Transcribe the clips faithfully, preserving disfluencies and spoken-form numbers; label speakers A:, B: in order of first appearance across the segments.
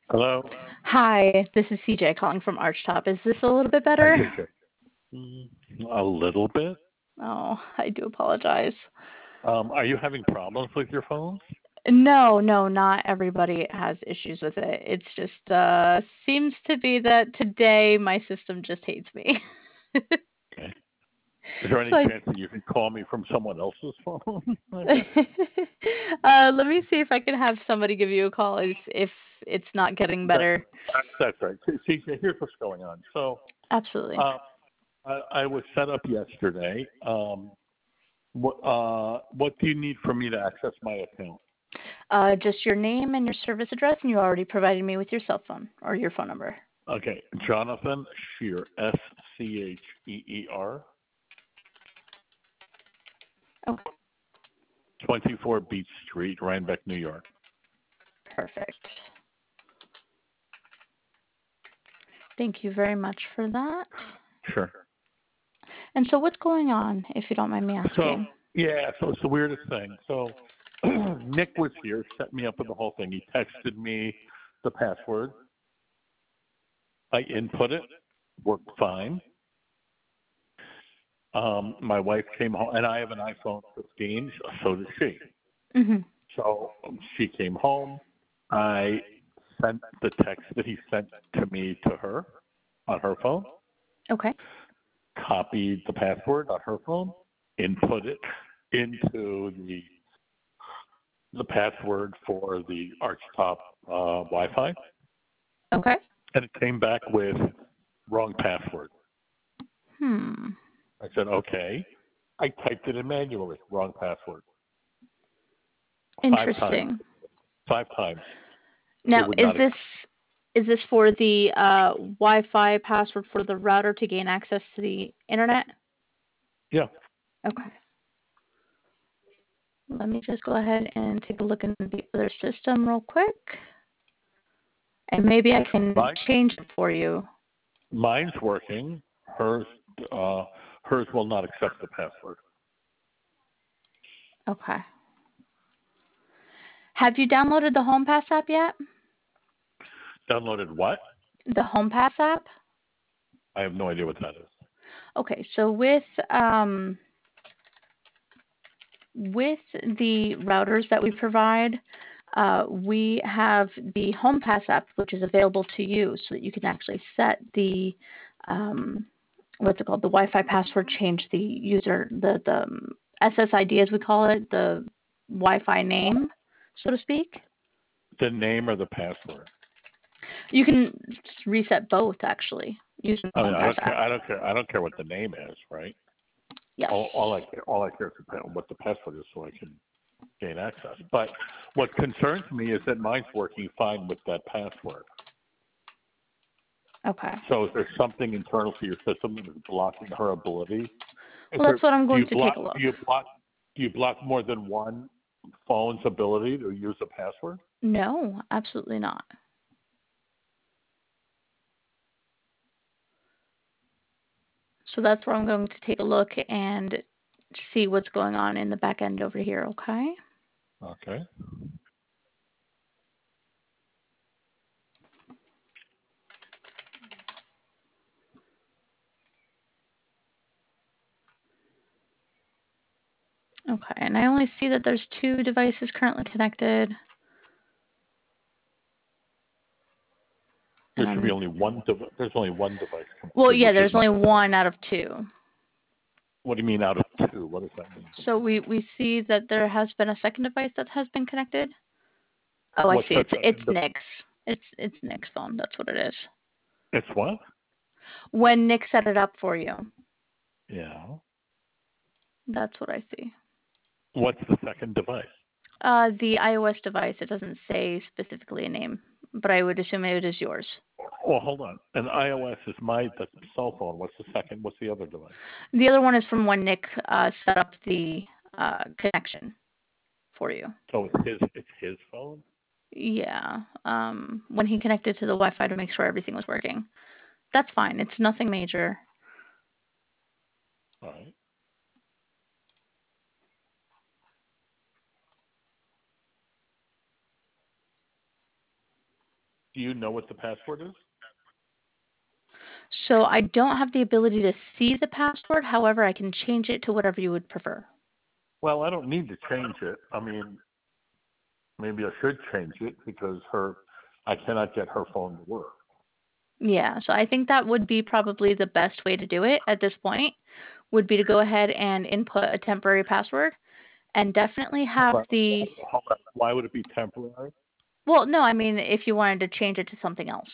A: Hello?
B: Hi, this is C J calling from Archtop. Is this a little bit
A: Hi,
B: better?
A: C J. Mm, a little bit.
B: Oh, I do apologize.
A: Um, are you having problems with your phone?
B: No, no, not everybody has issues with it. It's just uh seems to be that today my system just hates me.
A: Okay. Is there
B: So
A: any
B: I
A: chance that you can call me from someone else's phone?
B: uh let me see if I can have somebody give you a call if if it's not getting
A: that,
B: better.
A: that's right. C- C J, here's what's going on. So
B: Absolutely.
A: uh, I, I was set up yesterday. Um, what, uh, what do you need for me to access my account?
B: Uh just your name and your service address, and you already provided me with your cell phone or your phone number.
A: Okay. Jonathan Scheer, S C H E E R,
B: Okay,
A: twenty-four Beach Street, Rhinebeck, New York.
B: perfect. Thank you very much for that.
A: Sure.
B: And so what's going on, if you don't mind me
A: So
B: asking?
A: yeah, so it's the weirdest thing. So Nick was here, set me up with the whole thing. He texted me the password. I input it, worked fine. Um, my wife came home, and I have an iPhone fifteen, so does she.
B: Mhm.
A: So she came home. I sent the text that he sent to me to her on her phone,
B: Okay.
A: copied the password on her phone, input it into the the password for the Archtop uh, Wi-Fi,
B: Okay.
A: and it came back with wrong password.
B: Hmm.
A: I said, okay. I typed it in manually, wrong password. Five times.
B: Interesting.
A: Five times. It
B: Now,
A: would
B: is
A: not
B: this
A: accept.
B: is this for the uh, Wi-Fi password for the router to gain access to the internet?
A: Yeah.
B: Okay. Let me just go ahead and take a look in the other system real quick, and maybe I can
A: Mine,
B: change it for you.
A: mine's working. Hers, uh, hers will not accept the password.
B: Okay. Have you downloaded the HomePass app yet?
A: Downloaded what?
B: The HomePass app?
A: I have no idea what that is.
B: Okay. So with um, with the routers that we provide, uh, we have the HomePass app, which is available to you, so that you can actually set the um, what's it called, the Wi-Fi password, change the user, the the um, S S I D as we call it, the Wi-Fi name, so to speak.
A: The name or the password?
B: You can reset both actually using the
A: I mean, I
B: HomePass
A: don't care.
B: app.
A: I don't care. I don't care what the name is, right?
B: Yes.
A: All, all I care, all I care is what the password is, so I can gain access. But what concerns me is that mine's working fine with that password.
B: Okay.
A: So is there something internal to your system that is blocking her ability? Is
B: Well,
A: there,
B: that's what I'm
A: do
B: going
A: you
B: to
A: block
B: take a look.
A: do you block do you block more than one phone's ability to use a password?
B: No, absolutely not. So that's where I'm going to take a look and see what's going on in the back end over here, okay?
A: Okay.
B: Okay, and I only see that there's two devices currently connected.
A: There
B: And
A: should be
B: I'm,
A: only one dev- there's only one device
B: well,
A: connected,
B: yeah,
A: which is
B: there's
A: my
B: only one out of two.
A: what do you mean out of two? What does that mean?
B: So we, we see that there has been a second device that has been connected. Oh, I
A: What's
B: see.
A: the
B: It's it's
A: second device?
B: Nick's. It's it's Nick's phone. That's what it is.
A: It's what?
B: When Nick set it up for you,
A: Yeah.
B: that's what I see.
A: What's the second device?
B: Uh, the iOS device. It doesn't say specifically a name, but I would assume it is yours.
A: Well, hold on. An iOS is my the cell phone. What's the second? What's the other device?
B: The other one is from when Nick uh, set up the uh, connection for you.
A: So it's his it's his phone?
B: Yeah. Um, when he connected to the Wi-Fi to make sure everything was working. That's fine. It's nothing major.
A: All right. Do you know what the password is?
B: So I don't have the ability to see the password. However, I can change it to whatever you would prefer.
A: Well, I don't need to change it. I mean, maybe I should change it because her, I cannot get her phone to work.
B: Yeah, so I think that would be probably the best way to do it at this point, would be to go ahead and input a temporary password and definitely have
A: Hold on.
B: the,
A: Hold on. Why would it be temporary?
B: well, no, I mean, if you wanted to change it to something else.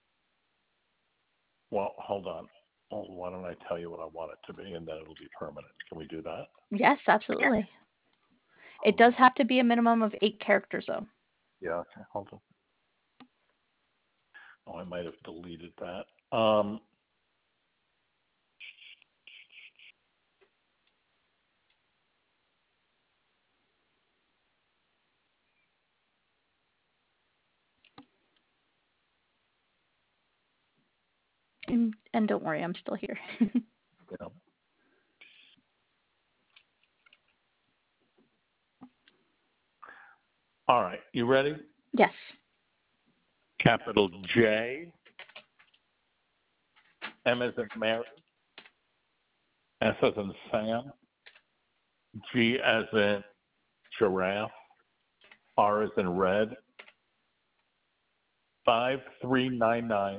A: Well, hold on. Well, why don't I tell you what I want it to be, and then it'll be permanent. Can we do that?
B: Yes, absolutely. It does have to be a minimum of eight characters, though.
A: Yeah, okay, hold on. Oh, I might have deleted that. Um,
B: And, and don't worry, I'm still here.
A: yeah. All right, you ready?
B: Yes.
A: Capital J, M as in Mary, S as in Sam, G as in giraffe, R as in red, five three nine nine,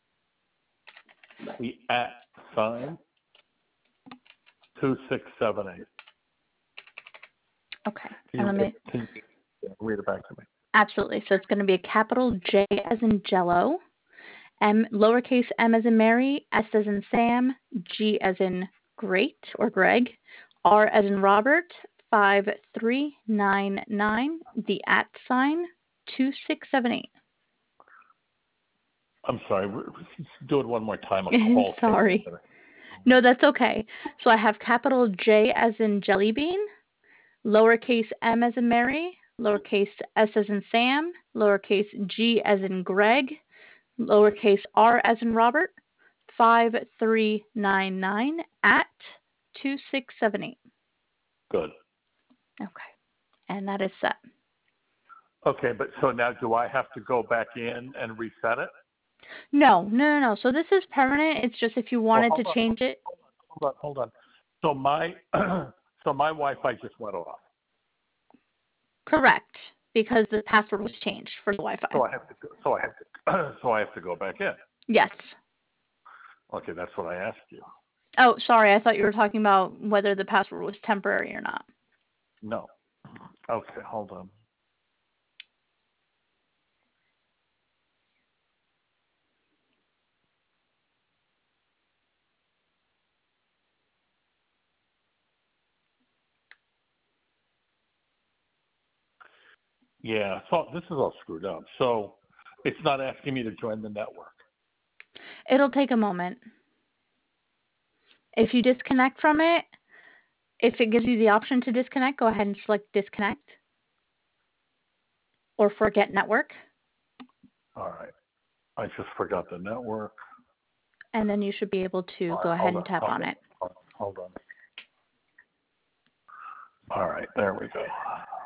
A: the at sign, two six seven eight.
B: Okay.
A: Can
B: And
A: you,
B: let me,
A: can you read it back to me?
B: absolutely. So it's going to be a capital J as in Jello, M, lowercase m as in Mary, S as in Sam, G as in Great or Greg, R as in Robert, five three nine nine, the at sign, two six seven eight.
A: I'm sorry. Do it one more time. A call
B: Sorry.
A: came in.
B: No, that's okay. So I have capital J as in Jelly Bean, lowercase m as in Mary, lowercase s as in Sam, lowercase g as in Greg, lowercase r as in Robert, five three nine nine at two six seven eight.
A: Good.
B: Okay. And that is set.
A: Okay, but so now do I have to go back in and reset it?
B: No, no, no, no. So this is permanent. It's just if you
A: Well,
B: wanted
A: hold
B: to
A: on,
B: change it.
A: hold on, hold on. So my so my Wi-Fi just went off.
B: Correct. Because the password was changed for the Wi-Fi.
A: So I have to go, so I have to so I have to go back in.
B: Yes.
A: Okay, that's what I asked you.
B: Oh, sorry. I thought you were talking about whether the password was temporary or not.
A: No. Okay, hold on. Yeah, so this is all screwed up. So it's not asking me to join the network.
B: It'll take a moment. If you disconnect from it, if it gives you the option to disconnect, go ahead and select disconnect or forget network.
A: All right. I just forgot the network.
B: And then you should be able to
A: All
B: go
A: right,
B: ahead
A: hold
B: and
A: on,
B: tap
A: hold
B: on
A: on,
B: it.
A: hold on, hold on. All right, there we go.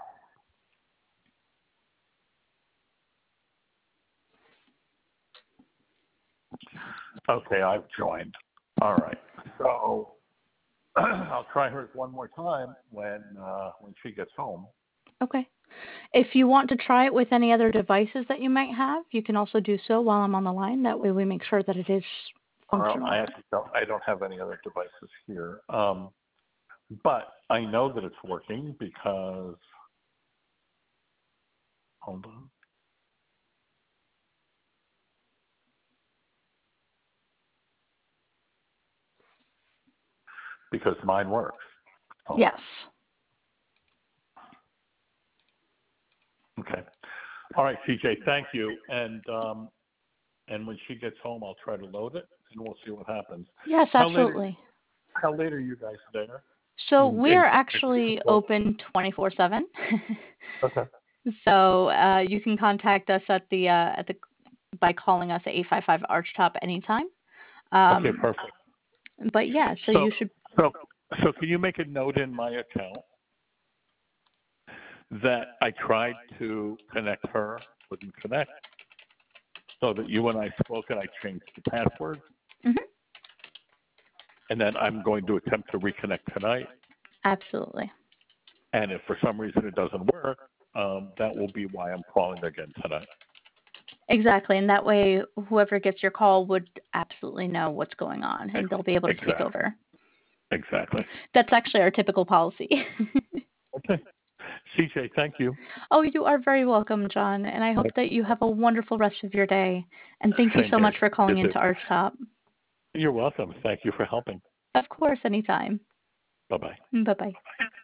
A: Okay, I've joined. All right. So I'll try hers one more time when uh, when she gets home.
B: Okay. If you want to try it with any other devices that you might have, you can also do so while I'm on the line. That way we make sure that it is functional.
A: Uh, I actually don't. I don't have any other devices here. Um, but I know that it's working because. Hold on. Because mine works. Oh.
B: Yes.
A: Okay. All right, C J. Thank you. And um, and when she gets home, I'll try to load it, and we'll see what happens.
B: Yes,
A: How late are-
B: absolutely.
A: How late are you guys there?
B: So
A: In-
B: we
A: in-
B: are actually open twenty-four seven.
A: Okay.
B: So uh, you can contact us at the uh, at the by calling us at eight five five Archtop anytime. Um,
A: Okay, perfect.
B: But yeah, so,
A: So,
B: you should.
A: so, so can you make a note in my account that I tried to connect her, couldn't connect, so that you and I spoke and I changed the password.
B: Hmm.
A: And then I'm going to attempt to reconnect tonight.
B: Absolutely.
A: And if for some reason it doesn't work, um, that will be why I'm calling again tonight.
B: Exactly. And that way, whoever gets your call would absolutely know what's going on and they'll be able to
A: Exactly.
B: take over.
A: Exactly.
B: That's actually our typical policy.
A: Okay. C J, thank you.
B: Oh, you are very welcome, John. And I hope that you have a wonderful rest of your day. And thank you
A: Same
B: so
A: here.
B: much for calling
A: You too.
B: into ArchTop.
A: You're welcome. Thank you for helping.
B: Of course, anytime.
A: Bye-bye.
B: Bye bye.